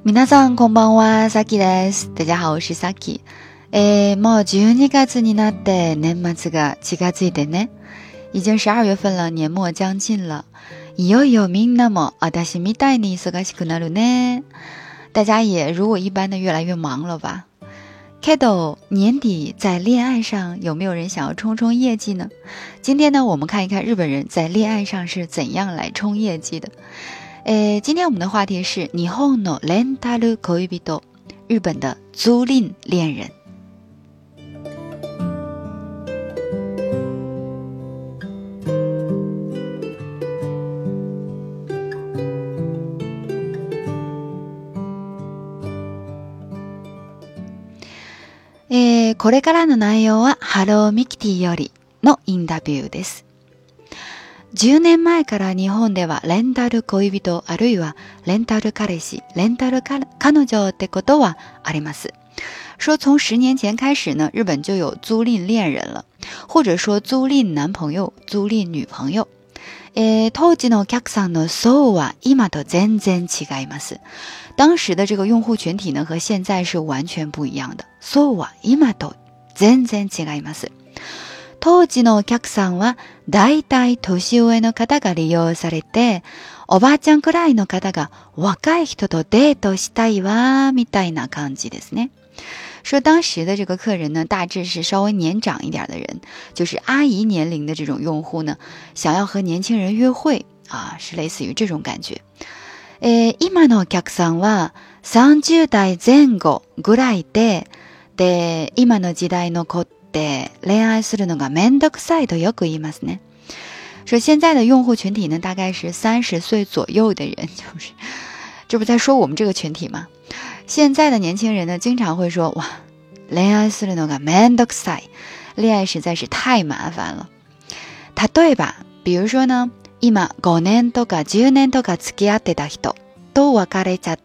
皆さんこんばんは、Sakiです。大家好，我是 Saki。もう12月になって年末が近づいてね。已经12月份了，年末将近了。いよいよみんなも私みたいに忙しくなるね。大家也如我一般的越来越忙了吧？けど年底在恋爱上有没有人想要冲冲业绩呢？今天呢，我们看一看日本人在恋爱上是怎样来冲业绩的。今天我们的话题是日本のレンタル恋人，日本的租赁恋人。これからの内容はハローミキティよりのインタビューです。10年前から日本ではレンタル恋人あるいはレンタル彼氏、レンタル彼女ってことはあります。说从10年前开始呢，日本就有租赁恋人了，或者说租赁男朋友、租赁女朋友。当時のお客さんの層は今と全然違います。当时的这个用户群体呢，和现在是完全不一样的。層は今と全然違います。当時のお客さんはだいたい年上の方が利用されて、おばあちゃんくらいの方が若い人とデートしたいわみたいな感じですね。说当时的这个客人呢，大致是稍微年长一点的人，就是阿姨年龄的这种用户呢，想要和年轻人约会啊，是类似于这种感觉。今のお客さんは30代前後ぐらいで、今の時代の子って恋愛するのがめんどくさいとよく言いますね。说现在的用户群体呢，大概是30岁左右的人，这不在说我们这个群体吗？现在的年轻人呢，经常会说哇，恋愛するのがめんどくさい，恋愛实在是太麻烦了。例えば、比如说呢，今5年とか10年とか付き合ってた人と別れちゃって。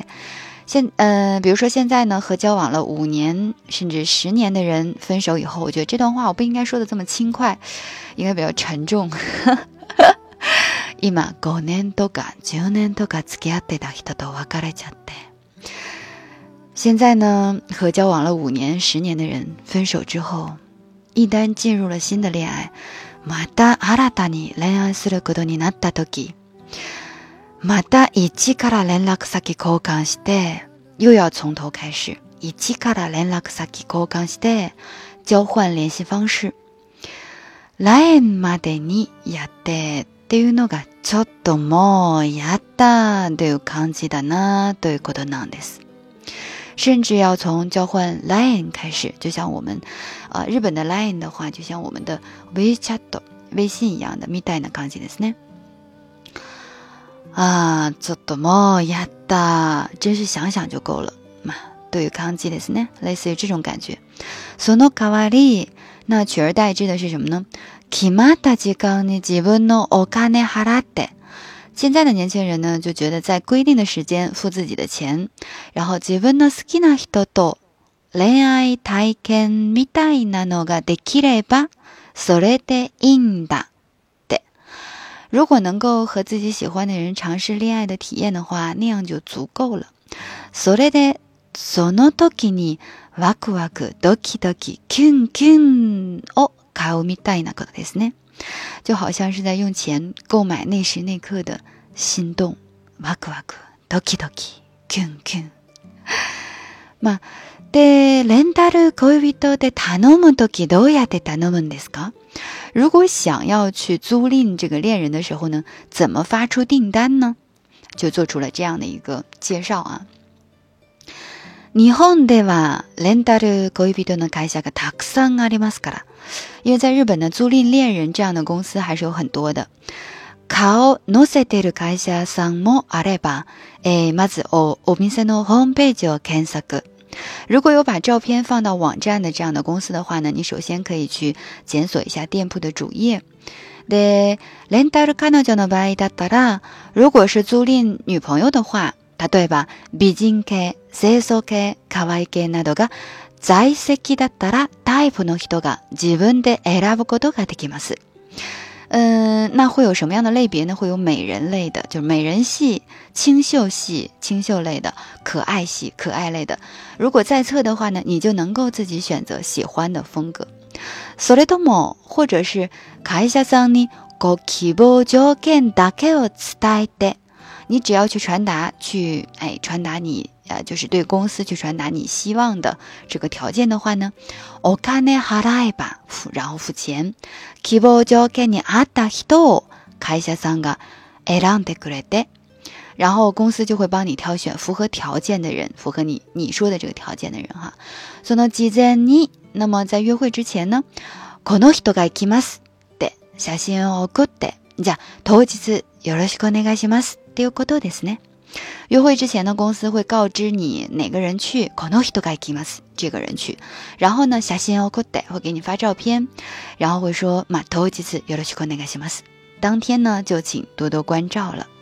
比如说现在呢，和交往了5年甚至10年的人分手以后，我觉得这段话我不应该说的这么轻快，应该比较沉重。今5年とか10年とか付き合ってた人と別れちゃって。现在呢，和交往了5年10年的人分手之后，一旦进入了新的恋愛、また新たに恋愛することになった時。また一から連絡先交換して、又要从头开始。一から連絡先交換して、交換聯繫方式。LINEまでにやってっていうのがちょっともうやったという感じだなということなんです。甚至要从交換 LINE 开始，就像我们日本的 LINE 的话，就像我们的 WeChat 微信一样的みたいな感じですね。ちょっともうやった。真是想想就够了。という感じですね。类似于这种感觉。その代わり、那取而代之的是什么呢？決まった時間に自分のお金払って。现在的年轻人呢，就觉得在规定的时间付自己的钱，然后自分の好きな人と恋愛体験みたいなのができれば、それでいいんだ。如果能够和自己喜欢的人尝試恋愛的体验的話、那樣就足夠了。それで、その時にワクワク、ドキドキ、キュンキュンを買うみたいなことですね。就好像是在用錢購買那時那刻的心動。ワクワク、ドキドキ、キュンキュン。で、レンタル恋人で頼むときどうやって頼むんですか？如果想要去租赁这个恋人的时候呢，怎么发出订单呢？就做出了这样的一个介绍啊。日本ではレンタル恋人の会社がたくさんありますから。因为在日本呢，租赁恋人这样的公司还是有很多的。顔載せてる会社さんもあれば、まずお店のホームページを検索。如果有把照片放到网站的这样的公司的话呢，你首先可以去检索一下店铺的主页。で、レンタル彼女の場合だったら、如果是租赁女朋友的话、例えば美人系、清楚系、可愛い系などが在籍だったらタイプの人が自分で選ぶことができます。 那会有什么样的类别呢？会有美人类的，就是美人系、清秀系、清秀类的，可爱系、可爱类的。如果在册的话呢，你就能够自己选择喜欢的风格。それとも或者是会社さんにご希望条件だけを伝えて，你只要去传達你就是对公司去传達你希望的这个条件的话呢，お金払えば然后付钱，希望条件に合った人を会社さんが選んでくれて。然后公司就会帮你挑选符合条件的人，符合你说的这个条件的人哈。その事前に、那么在约会之前呢、この人が行きますって写真を送って、じゃあ当日よろしくお願いしますっていうことですね。约会之前呢，公司会告知你哪个人去，この人が行きます，这个人去。然后呢，写真を送って会给你发照片，然后会说当日よろしくお願いします。当天呢，就请多多关照了。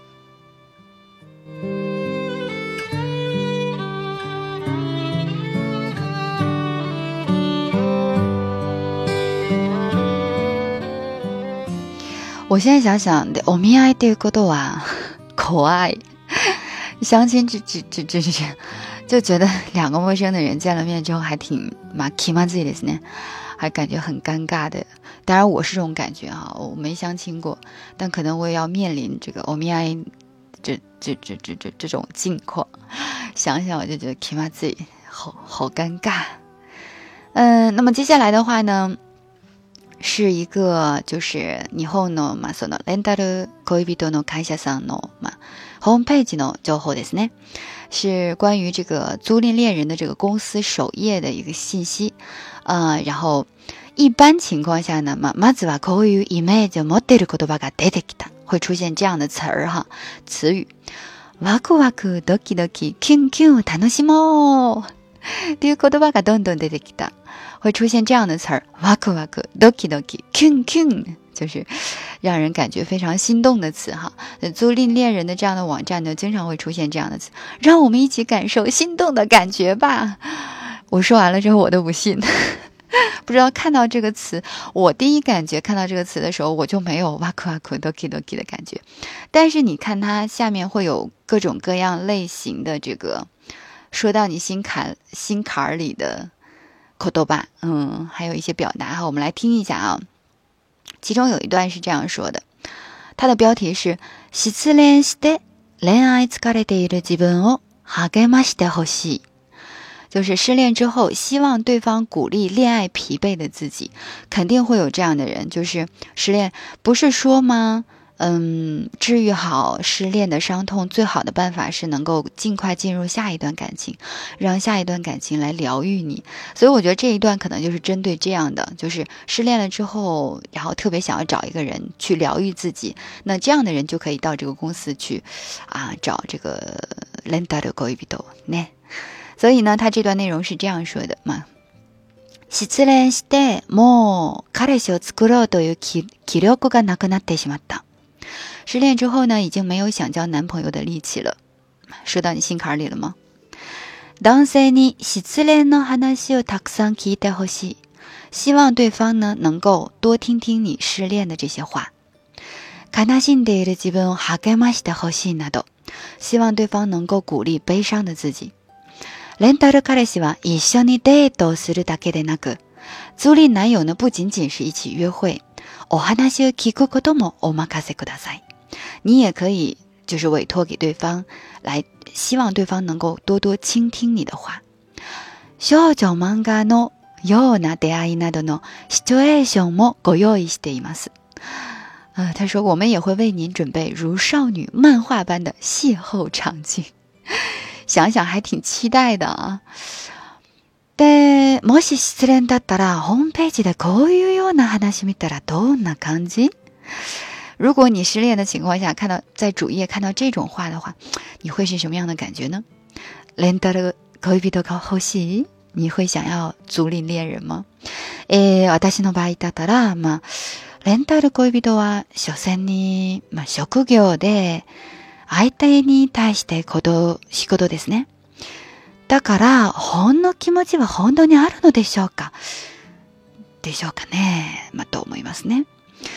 我现在想想，お見合いっていうことは怖い。相亲这就觉得两个陌生的人见了面之后还挺気まずいですね，还感觉很尴尬的。当然我是这种感觉啊，我没相亲过，但可能我也要面临这个お見合い这种境况，想想我就觉得気まずい，好尴尬。那么接下来的话呢，是一个就是日本のそのレンタル恋人の会社さんのホームページの情報ですね，是关于这个租赁恋人的这个公司首页的一个信息。然后一般情况下呢，まずはこういうイメージを持っている言葉が出てきた，会出现这样的词儿哈，词语。ワクワクドキドキキュンキュン楽しもうっていう言葉がどんどん出てきた。会出现这样的词儿，ワクワク、ドキドキ、キュンキュン，就是让人感觉非常心动的词哈。租赁恋人的这样的网站呢，经常会出现这样的词，让我们一起感受心动的感觉吧。我说完了之后，我都不信。不知道看到这个词，我第一感觉看到这个词的时候，我就没有ワクワク、ドキドキ的感觉。但是你看它下面会有各种各样类型的这个说到你心坎里的言葉，还有一些表达哈，我们来听一下啊。其中有一段是这样说的，它的标题是失恋して恋愛疲れている自分を励ましてほしい，就是失恋之后希望对方鼓励恋爱疲惫的自己。肯定会有这样的人，就是失恋不是说吗？治愈好失恋的伤痛，最好的办法是能够尽快进入下一段感情，让下一段感情来疗愈你。所以我觉得这一段可能就是针对这样的，就是失恋了之后，然后特别想要找一个人去疗愈自己，那这样的人就可以到这个公司去找这个レンタル恋人ね。所以呢，他这段内容是这样说的嘛。失恋してもう彼氏を作ろうという気力がなくなってしまった。失恋之后呢，已经没有想交男朋友的力气了。说到你心坎里了吗？男性に失恋の話をたくさん聞いてほしい。希望对方呢能够多听听你失恋的这些话。悲しんでいる自分を励ましてほしいなど。希望对方能够鼓励悲伤的自己。レンタル彼氏は一緒にデートをするだけでなく、租赁男友呢不仅仅是一起约会。お話を聞くこともお任せください。你也可以就是委托给对方，来希望对方能够多多倾听你的话。少女漫画のような出会いなどのシチュエーションもご用意しています。他说我们也会为您准备如少女漫画般的邂逅场景。想想还挺期待的啊。で、もし失恋だったらホームページでこういうような話見たらどんな感じ？如果你失恋的情况下看到在主页看到这种话的话，你会是什么样的感觉呢？レンタル恋人が欲しい？你会想要租赁恋人吗？私の場合だったら、レンタル恋人は所詮に、職業で相手に対して仕事ですね。だからほんの気持ちは本当にあるのでしょうかね、と思いますね。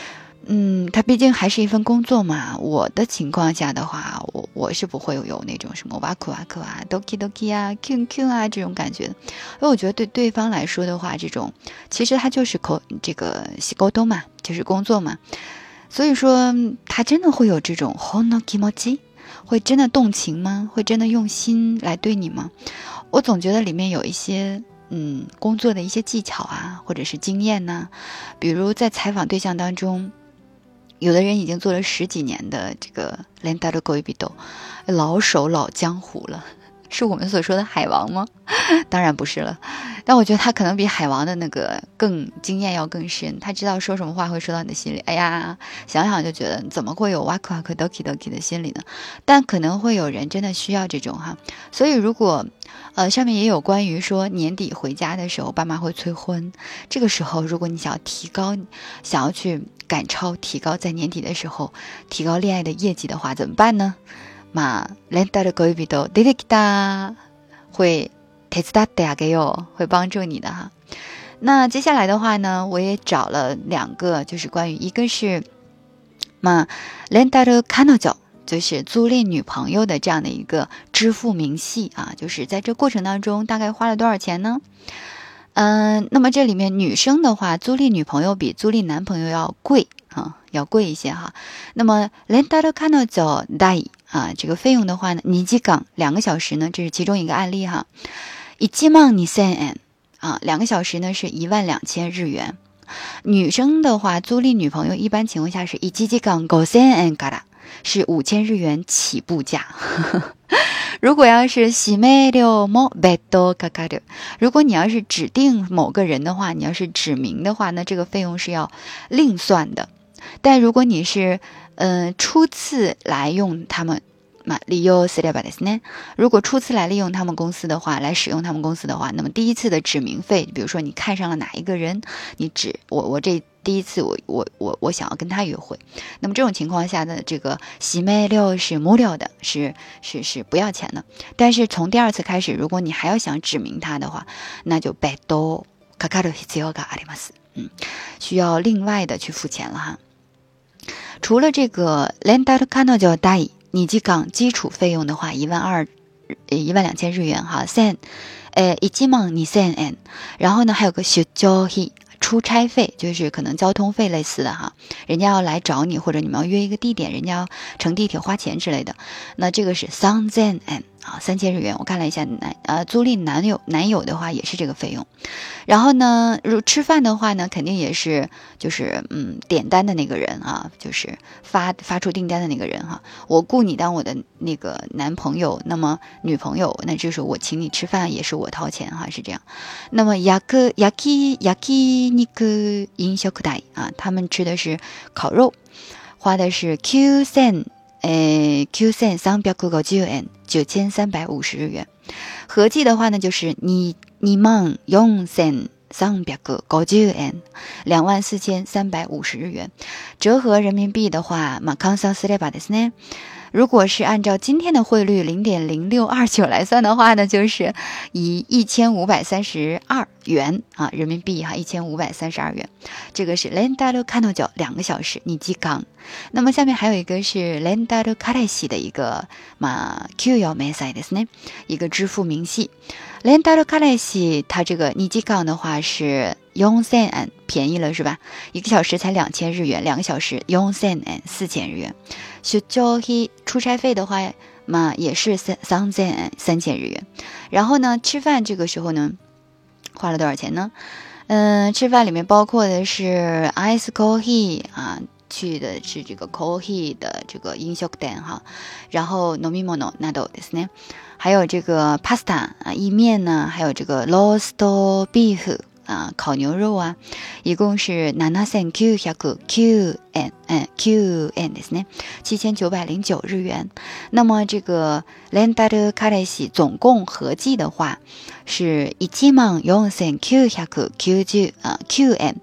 它毕竟还是一份工作嘛。我的情况下的话，我是不会有那种什么哇酷哇酷啊、doki doki 啊、q q 啊这种感觉的。因为我觉得对对方来说的话，这种其实他就是这个沟通嘛，就是工作嘛。所以说，他真的会有这种ほの気持ち，会真的动情吗？会真的用心来对你吗？我总觉得里面有一些工作的一些技巧啊，或者是经验呐、比如在采访对象当中。有的人已经做了10几年的这个レンタル恋人，老手老江湖了，是我们所说的海王吗？当然不是了，但我觉得他可能比海王的那个更经验要更深，他知道说什么话会说到你的心里。哎呀，想想就觉得怎么会有哇酷哇酷 doki doki 的心理呢？但可能会有人真的需要这种哈，所以如果上面也有关于说年底回家的时候爸妈会催婚，这个时候如果你想要提高，想要去赶超提高，在年底的时候提高恋爱的业绩的话怎么办呢？レンタル恋人出てきた会手伝ってあげよう，会帮助你的哈。那接下来的话呢，我也找了2个，就是关于一个是レンタル彼女，就是租赁女朋友的这样的一个支付明细啊，就是在这过程当中大概花了多少钱呢？那么这里面女生的话，租赁女朋友比租赁男朋友要贵啊，要贵一些哈。那么レンタル彼女代这个费用的话呢，2時間2个小时呢，这是其中一个案例哈。12000円2个小时呢是12000日元。女生的话，租赁女朋友一般情况下是1時間5000円から，是5000日元起步价。如果要是指名料も別途かかる，如果你要是指定某个人的话，你要是指名的话，那这个费用是要另算的。但如果你是初次来用他们利用すればですね，如果初次来利用他们公司的话，来使用他们公司的话，那么第一次的指名费，比如说你看上了哪一个人，你指我这第一次我想要跟他约会，那么这种情况下的这个指名料是無料的，是不要钱的。但是从第2次开始，如果你还要想指名他的话，那就別途かかる必要があります。需要另外的去付钱了哈。除了这个レンタル彼女代2時間基础费用的话，12000日元哈，12000円。然后呢，还有个出張費，出差费，就是可能交通费类似的哈，人家要来找你，或者你们要约一个地点，人家要乘地铁花钱之类的，那这个是3000円3000日元。我看了一下租赁男友的话也是这个费用。然后呢，吃饭的话呢，肯定也是就是点单的那个人就是发出订单的那个人哈。我雇你当我的那个男朋友，那么女朋友，那就是我请你吃饭也是我掏钱哈，是这样。那么焼肉飲食代他们吃的是烤肉，花的是9350円9350日元。合计的话呢，就是24350円24350日元。折合人民币的话換算すればですね，如果是按照今天的汇率0.0629来算的话呢，就是以1532元人民币1532元。这个是レンタル彼女2个小时2時間。那么下面还有一个是レンタル彼氏的一个給与明細ですね，一个支付明细。レンタル彼氏它这个2時間的话是4000円，便宜了是吧？1个小时才2000日元，2个小时4000円4000日元。出張費出差费的话也是3000円3000日元。然后呢，吃饭这个时候呢花了多少钱呢？吃饭里面包括的是 ice coffee 去的是这个 coffee 的这个飲食店哈，然后飲み物などですね，还有这个 pasta 意面呢，还有这个 roast beef烤牛肉一共是7909円ですね，7909日元。那么这个レンタル彼氏总共合计的话是14999円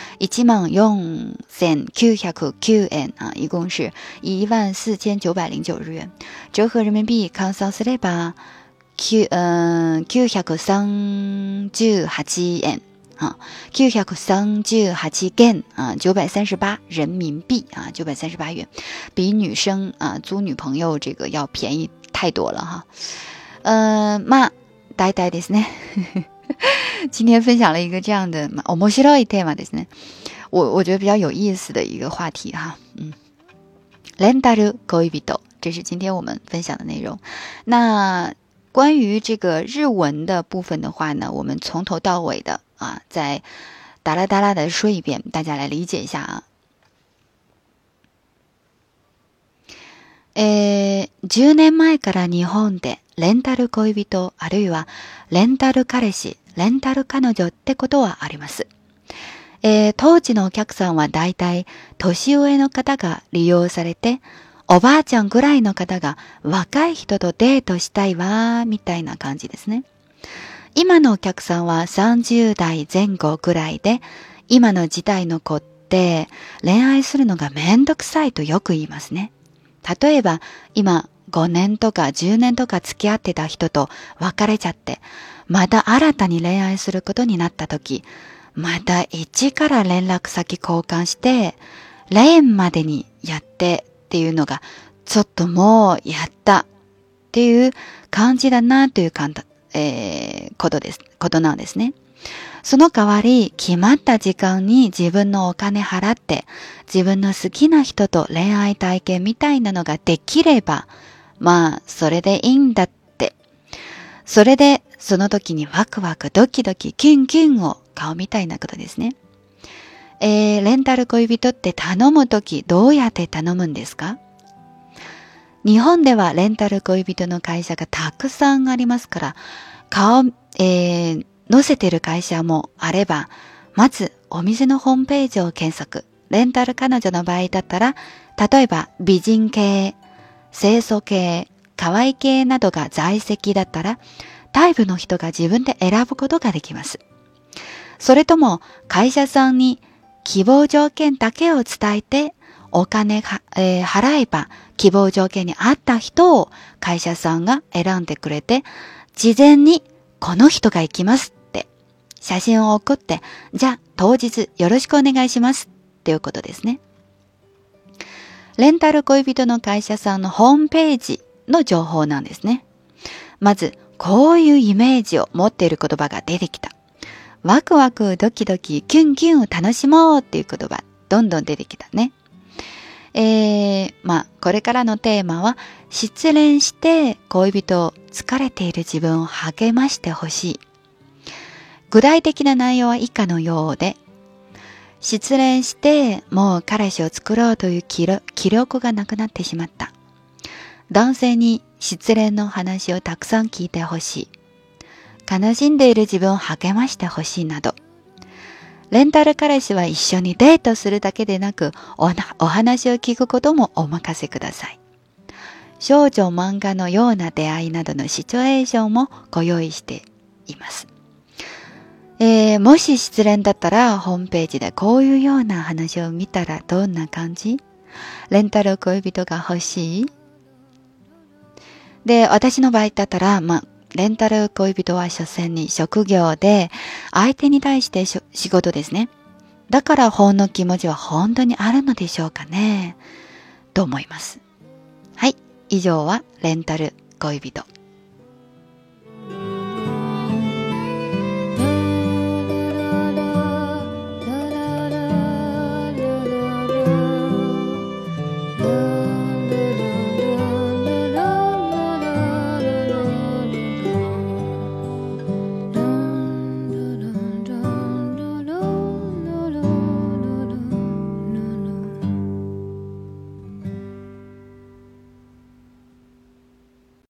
14909円一共是14909日元。折合人民币換算すれば938円啊，938元啊，938人民币啊，938元，比女生啊租女朋友这个要便宜太多了哈。まあ大体ですね。今天分享了一个这样的面白いテーマですね。我觉得比较有意思的一个话题哈。レンタル恋人，这是今天我们分享的内容。那关于这个日文的部分的话呢，我们从头到尾的啊，再哒啦哒啦的说一遍，大家来理解一下啊。10年前から日本でレンタル恋人あるいはレンタル彼氏、レンタル彼女ってことはあります。当時のお客さんはだいたい年上の方が利用されて、おばあちゃんぐらいの方が若い人とデートしたいわーみたいな感じですね。今のお客さんは30代前後ぐらいで、今の時代の子って恋愛するのがめんどくさいとよく言いますね。例えば今5年とか10年とか付き合ってた人と別れちゃって、また新たに恋愛することになった時、また一から連絡先交換して、恋までにやってっていうのが、ちょっともうやったっていう感じだなということなんですね。その代わり、決まった時間に自分のお金払って、自分の好きな人と恋愛体験みたいなのができれば、まあ、それでいいんだって。それで、その時にワクワクドキドキキュンキュンを買うみたいなことですね。レンタル恋人って頼むときどうやって頼むんですか？日本ではレンタル恋人の会社がたくさんありますから、載せてる会社もあれば、まずお店のホームページを検索。レンタル彼女の場合だったら、例えば美人系、清楚系、可愛い系などが在籍だったら、タイプの人が自分で選ぶことができます。それとも会社さんに希望条件だけを伝えてお金払えば希望条件に合った人を会社さんが選んでくれて、事前にこの人が行きますって写真を送って、じゃあ当日よろしくお願いしますっていうことですね。レンタル恋人の会社さんのホームページの情報なんですね。まずこういうイメージを持っている言葉が出てきた。ワクワクドキドキキュンキュンを楽しもうっていう言葉どんどん出てきたね。これからのテーマは失恋して恋人を疲れている自分を励ましてほしい。具体的な内容は以下のようで、失恋してもう彼氏を作ろうという気力がなくなってしまった。男性に失恋の話をたくさん聞いてほしい。悲しんでいる自分を励ましてほしいなど。レンタル彼氏は一緒にデートするだけでなく、お話を聞くこともお任せください。少女漫画のような出会いなどのシチュエーションもご用意しています。もし失恋だったら、ホームページでこういうような話を見たらどんな感じ？レンタル恋人が欲しい？で、私の場合だったら、レンタル恋人は所詮に職業で、相手に対して仕事ですね。だから本の気持ちは本当にあるのでしょうかね。と思います。はい、以上はレンタル恋人。